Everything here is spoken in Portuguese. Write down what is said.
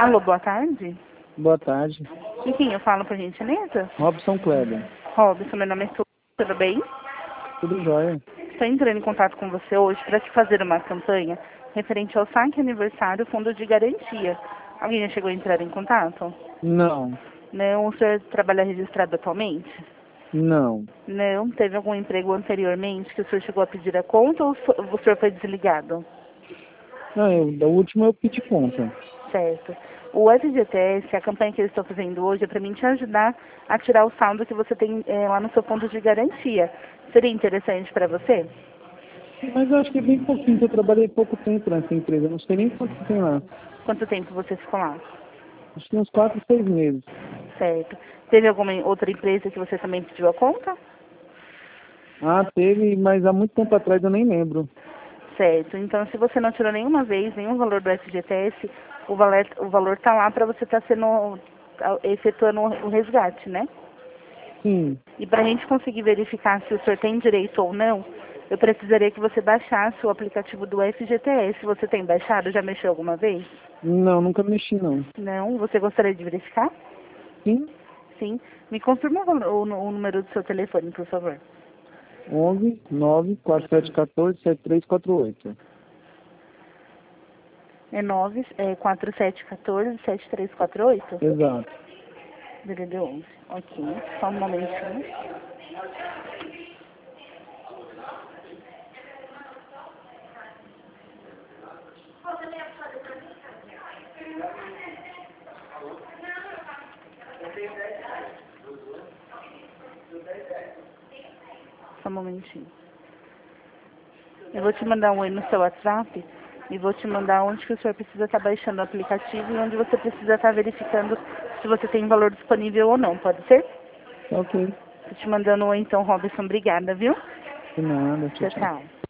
Alô, boa tarde. Boa tarde. Com quem eu falo, por gentileza? Robson Kleber. Robson, meu nome é Su, tudo bem? Tudo jóia? Estou entrando em contato com você hoje para te fazer uma campanha referente ao saque aniversário Fundo de Garantia. Alguém já chegou a entrar em contato? Não. Não, o senhor trabalha registrado atualmente? Não. Não, teve algum emprego anteriormente que o senhor chegou a pedir a conta ou o senhor foi desligado? Não, da última eu pedi conta. Certo. O FGTS, a campanha que eu estou fazendo hoje é para mim te ajudar a tirar o saldo que você tem lá no seu fundo de garantia. Seria interessante para você? Mas eu acho que é bem pouquinho, que eu trabalhei pouco tempo nessa empresa. Eu não sei nem quanto tem lá. Quanto tempo você ficou lá? Acho que uns 4, 6 meses. Certo. Teve alguma outra empresa que você também pediu a conta? Ah, teve, mas há muito tempo atrás eu nem lembro. Certo. Então, se você não tirou nenhuma vez nenhum valor do FGTS, o valor está lá para você estar efetuando o resgate, né? Sim. E para a gente conseguir verificar se o senhor tem direito ou não, eu precisaria que você baixasse o aplicativo do FGTS. Você tem baixado? Já mexeu alguma vez? Não, nunca mexi não. Não? Você gostaria de verificar? Sim. Sim. Me confirma o número do seu telefone, por favor. 11 9 4714 7348. É 4714-7348? Exato. DDD 11. Ok. Só um momentinho. Só um momentinho. Eu vou te mandar um oi no seu WhatsApp e vou te mandar onde que o senhor precisa estar baixando o aplicativo e onde você precisa estar verificando se você tem valor disponível ou não. Pode ser? Ok. Tô te mandando um oi então, Robson. Obrigada, viu? De nada, tchau, Tchau, tchau. tchau.